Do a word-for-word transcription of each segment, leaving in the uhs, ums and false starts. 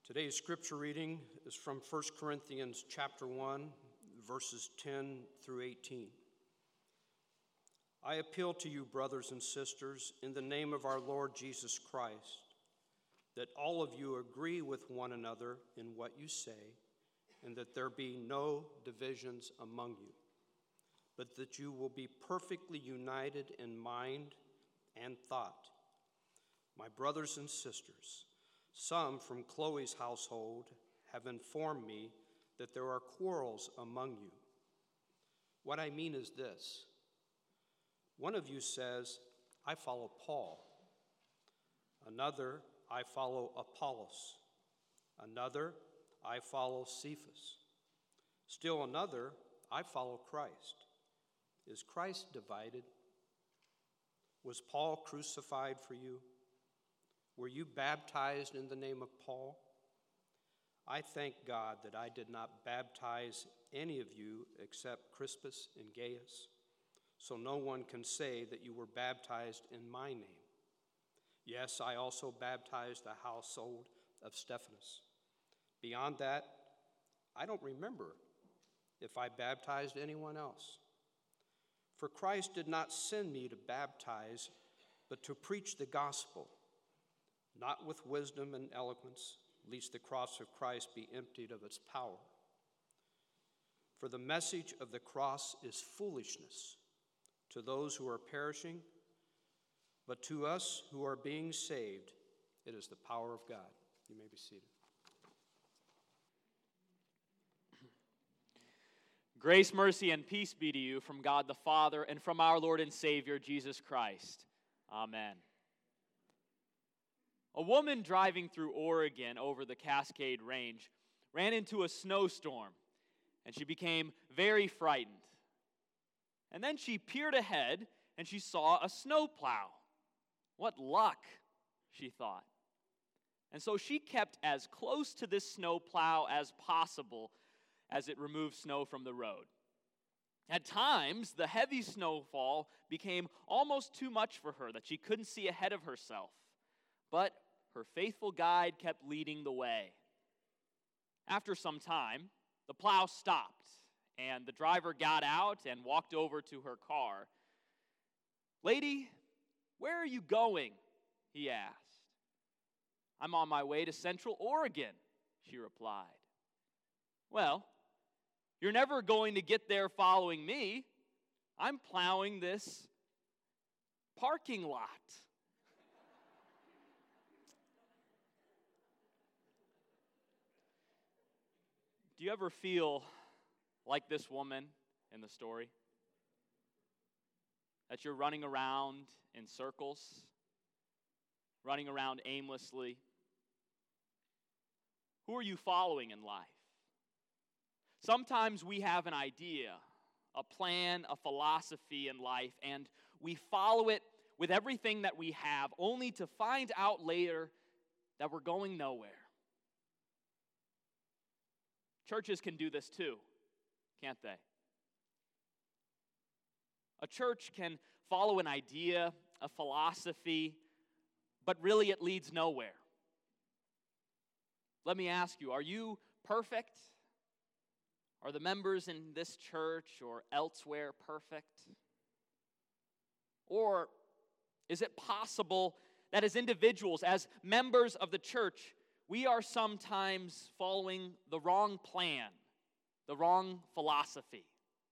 Today's scripture reading is from First Corinthians chapter one, verses ten through eighteen. I appeal to you, brothers and sisters, in the name of our Lord Jesus Christ, that all of you agree with one another in what you say, and that there be no divisions among you, but that you will be perfectly united in mind and thought. My brothers and sisters, some from Chloe's household have informed me that there are quarrels among you. What I mean is this. One of you says, I follow Paul. Another, I follow Apollos. Another, I follow Cephas. Still another, I follow Christ. Is Christ divided? Was Paul crucified for you? Were you baptized in the name of Paul? I thank God that I did not baptize any of you except Crispus and Gaius, so no one can say that you were baptized in my name. Yes, I also baptized the household of Stephanas. Beyond that, I don't remember if I baptized anyone else. For Christ did not send me to baptize, but to preach the gospel, not with wisdom and eloquence, lest the cross of Christ be emptied of its power. For the message of the cross is foolishness to those who are perishing, but to us who are being saved, it is the power of God. You may be seated. Grace, mercy, and peace be to you from God the Father and from our Lord and Savior, Jesus Christ. Amen. A woman driving through Oregon over the Cascade Range ran into a snowstorm, and she became very frightened. And then she peered ahead, and she saw a snowplow. What luck, she thought. And so she kept as close to this snowplow as possible as it removed snow from the road. At times, the heavy snowfall became almost too much for her, that she couldn't see ahead of herself. But her faithful guide kept leading the way. After some time, the plow stopped, and the driver got out and walked over to her car. "Lady, where are you going?" he asked. "I'm on my way to Central Oregon," she replied. "Well, you're never going to get there following me. I'm plowing this parking lot." Do you ever feel like this woman in the story? That you're running around in circles, running around aimlessly? Who are you following in life? Sometimes we have an idea, a plan, a philosophy in life, and we follow it with everything that we have, only to find out later that we're going nowhere. Churches can do this too, can't they? A church can follow an idea, a philosophy, but really it leads nowhere. Let me ask you, are you perfect? Are the members in this church or elsewhere perfect? Or is it possible that as individuals, as members of the church, we are sometimes following the wrong plan, the wrong philosophy?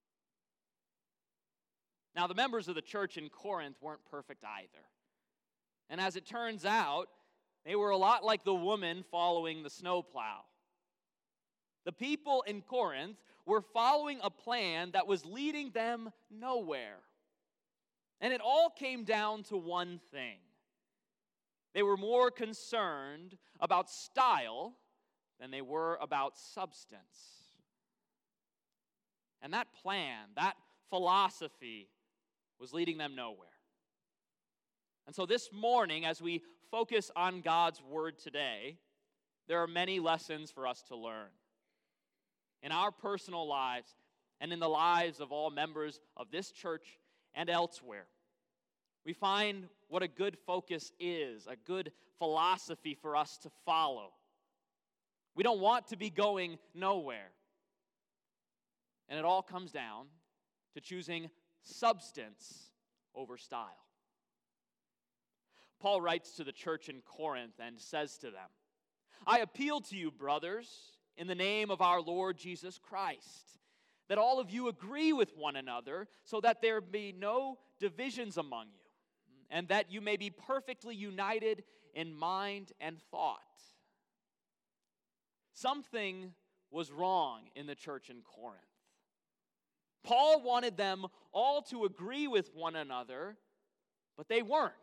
Now, the members of the church in Corinth weren't perfect either. And as it turns out, they were a lot like the woman following the snowplow. The people in Corinth were following a plan that was leading them nowhere. And it all came down to one thing. They were more concerned about style than they were about substance. And that plan, that philosophy, was leading them nowhere. And so this morning, as we focus on God's Word today, there are many lessons for us to learn. In our personal lives and in the lives of all members of this church and elsewhere. We find what a good focus is, a good philosophy for us to follow. We don't want to be going nowhere. And it all comes down to choosing substance over style. Paul writes to the church in Corinth and says to them, I appeal to you, brothers, in the name of our Lord Jesus Christ, that all of you agree with one another, so that there be no divisions among you, and that you may be perfectly united in mind and thought. Something was wrong in the church in Corinth. Paul wanted them all to agree with one another, but they weren't.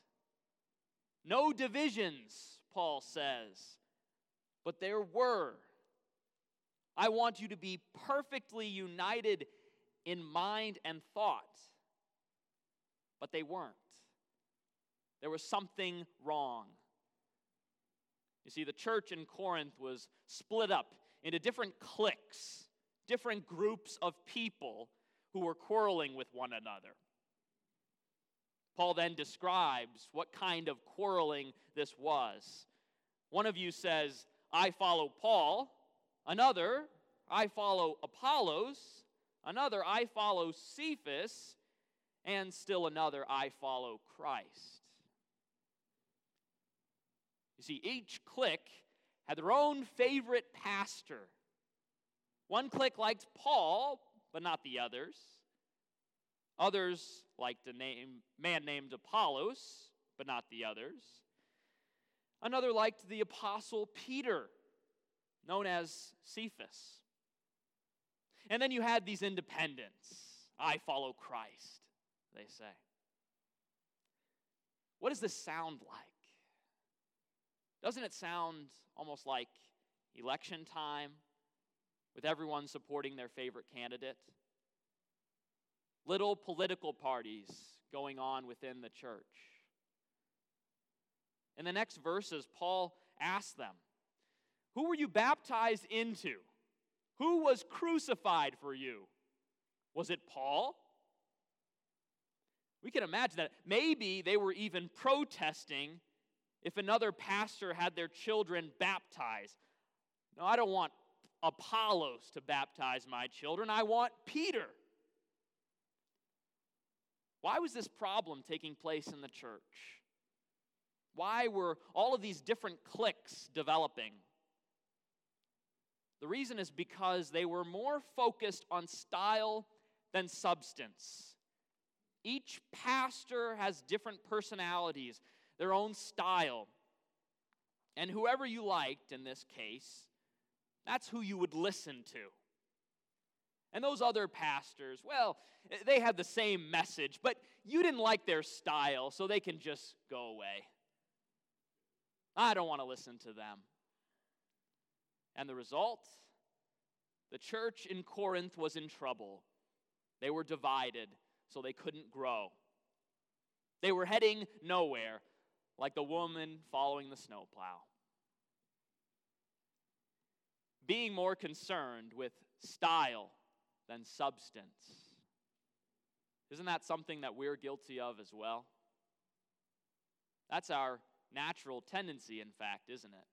No divisions, Paul says, but there were. I want you to be perfectly united in mind and thought, but they weren't. There was something wrong. You see, the church in Corinth was split up into different cliques, different groups of people who were quarreling with one another. Paul then describes what kind of quarreling this was. One of you says, I follow Paul. Another, I follow Apollos. Another, I follow Cephas. And still another, I follow Christ. You see, each clique had their own favorite pastor. One clique liked Paul, but not the others. Others liked a name, man named Apollos, but not the others. Another liked the apostle Peter, known as Cephas. And then you had these independents. I follow Christ, they say. What does this sound like? Doesn't it sound almost like election time, with everyone supporting their favorite candidate? Little political parties going on within the church. In the next verses, Paul asks them, who were you baptized into? Who was crucified for you? Was it Paul? We can imagine that maybe they were even protesting if another pastor had their children baptized. No, I don't want Apollos to baptize my children. I want Peter. Why was this problem taking place in the church? Why were all of these different cliques developing? The reason is because they were more focused on style than substance. Each pastor has different personalities, their own style. And whoever you liked in this case, that's who you would listen to. And those other pastors, well, they had the same message, but you didn't like their style, so they can just go away. I don't want to listen to them. And the result? The church in Corinth was in trouble. They were divided, so they couldn't grow. They were heading nowhere, like the woman following the snowplow. Being more concerned with style than substance. Isn't that something that we're guilty of as well? That's our natural tendency, in fact, isn't it?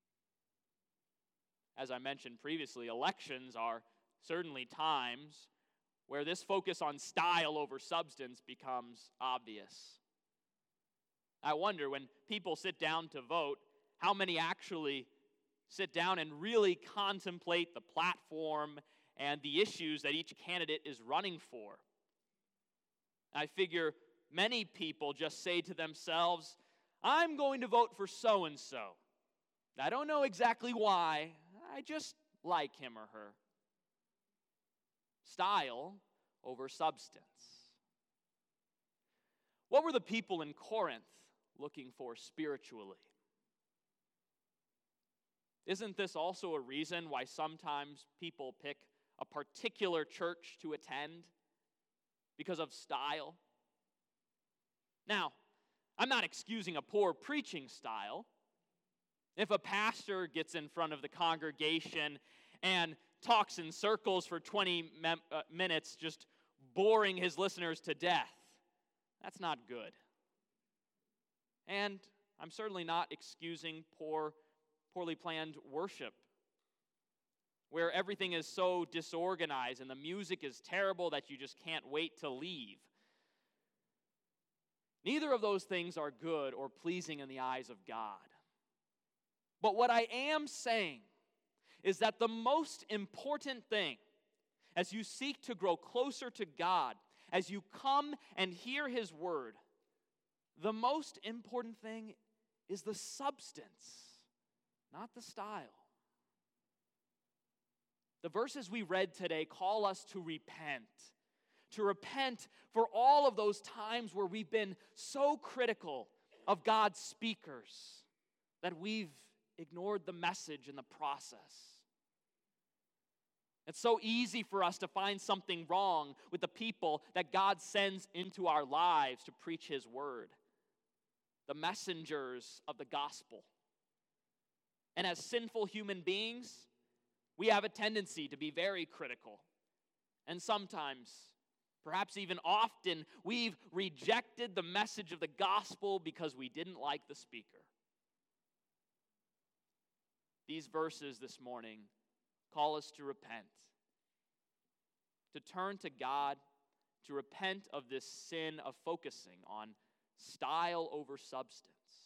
As I mentioned previously, elections are certainly times where this focus on style over substance becomes obvious. I wonder, when people sit down to vote, how many actually sit down and really contemplate the platform and the issues that each candidate is running for. I figure many people just say to themselves, I'm going to vote for so-and-so. I don't know exactly why. I just like him or her. Style over substance. What were the people in Corinth looking for spiritually? Isn't this also a reason why sometimes people pick a particular church to attend? Because of style? Now, I'm not excusing a poor preaching style. If a pastor gets in front of the congregation and talks in circles for twenty mem- uh, minutes, just boring his listeners to death, that's not good. And I'm certainly not excusing poor, poorly planned worship where everything is so disorganized and the music is terrible that you just can't wait to leave. Neither of those things are good or pleasing in the eyes of God. But what I am saying is that the most important thing as you seek to grow closer to God, as you come and hear His word, the most important thing is the substance, not the style. The verses we read today call us to repent. To repent for all of those times where we've been so critical of God's speakers that we've ignored the message in the process. It's so easy for us to find something wrong with the people that God sends into our lives to preach His word, the messengers of the gospel. And as sinful human beings, we have a tendency to be very critical. And sometimes, perhaps even often, we've rejected the message of the gospel because we didn't like the speaker. These verses this morning call us to repent, to turn to God, to repent of this sin of focusing on style over substance.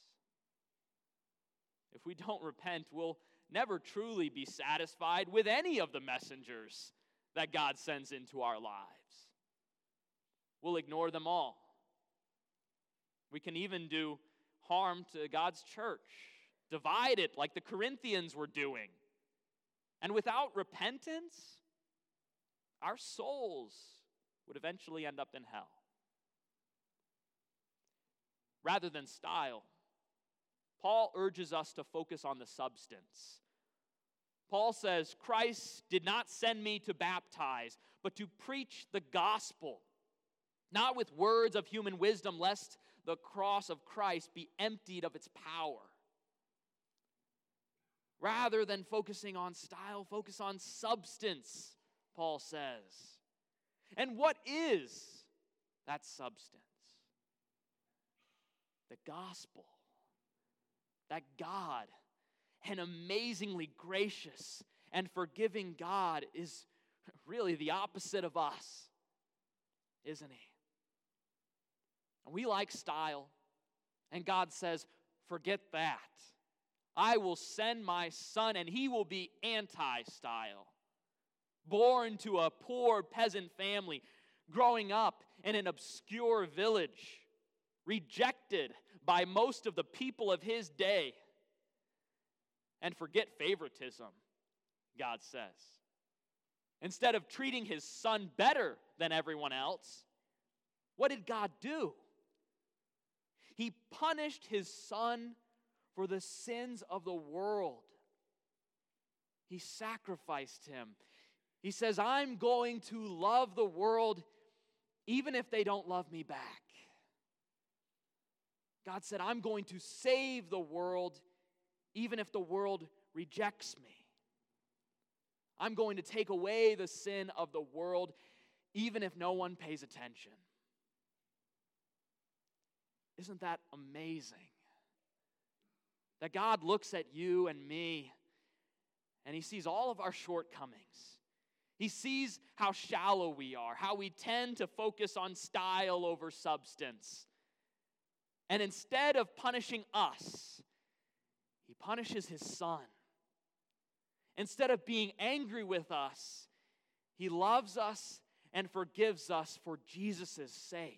If we don't repent, we'll never truly be satisfied with any of the messengers that God sends into our lives. We'll ignore them all. We can even do harm to God's church, divide it like the Corinthians were doing. And without repentance, our souls would eventually end up in hell. Rather than style, Paul urges us to focus on the substance. Paul says, Christ did not send me to baptize, but to preach the gospel, not with words of human wisdom, lest the cross of Christ be emptied of its power. Rather than focusing on style, focus on substance, Paul says. And what is that substance? The gospel. That God, an amazingly gracious and forgiving God, is really the opposite of us, isn't He? And we like style, and God says, forget that. I will send my Son, and He will be anti-style. Born to a poor peasant family, growing up in an obscure village, rejected by most of the people of His day. And forget favoritism, God says. Instead of treating His Son better than everyone else, what did God do? He punished His Son for the sins of the world. He sacrificed Him. He says, I'm going to love the world even if they don't love me back. God said, I'm going to save the world even if the world rejects me. I'm going to take away the sin of the world even if no one pays attention. Isn't that amazing? That God looks at you and me and He sees all of our shortcomings. He sees how shallow we are, how we tend to focus on style over substance. And instead of punishing us, He punishes His Son. Instead of being angry with us, He loves us and forgives us for Jesus' sake.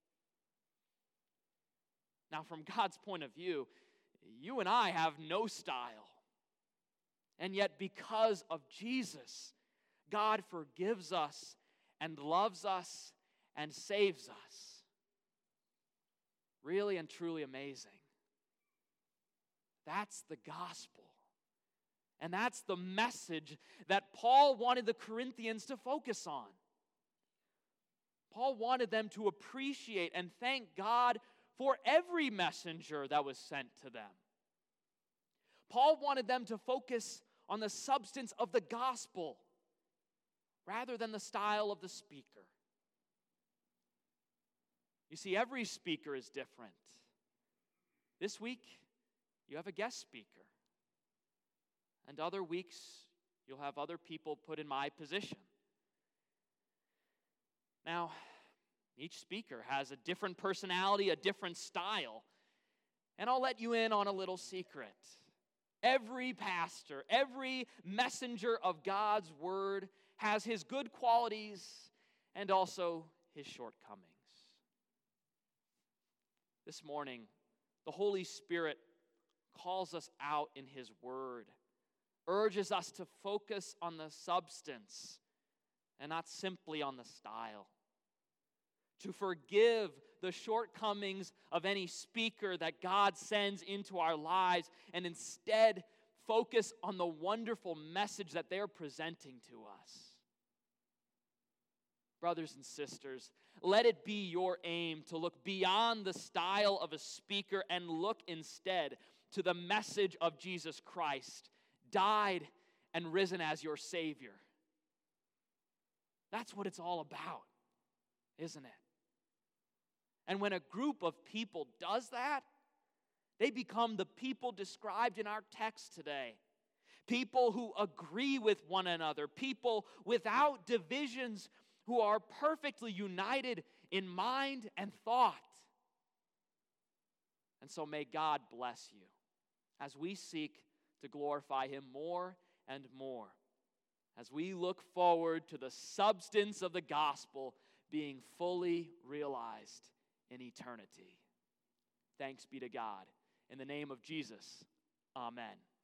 Now, from God's point of view, you and I have no style. And yet, because of Jesus, God forgives us and loves us and saves us. Really and truly amazing. That's the gospel. And that's the message that Paul wanted the Corinthians to focus on. Paul wanted them to appreciate and thank God for every messenger that was sent to them. Paul wanted them to focus on the substance of the gospel rather than the style of the speaker. You see, every speaker is different. This week, you have a guest speaker. And other weeks, You'll have other people put in my position. Now, each speaker has a different personality, a different style. And I'll let you in on a little secret. Every pastor, every messenger of God's word has his good qualities and also his shortcomings. This morning, the Holy Spirit calls us out in his word, urges us to focus on the substance and not simply on the style, to forgive the shortcomings of any speaker that God sends into our lives and instead focus on the wonderful message that they're presenting to us. Brothers and sisters, let it be your aim to look beyond the style of a speaker and look instead to the message of Jesus Christ, died and risen as your Savior. That's what it's all about, isn't it? And when a group of people does that, they become the people described in our text today. People who agree with one another, people without divisions, who are perfectly united in mind and thought. And so may God bless you as we seek to glorify him more and more, as we look forward to the substance of the gospel being fully realized in eternity. Thanks be to God. In the name of Jesus, amen.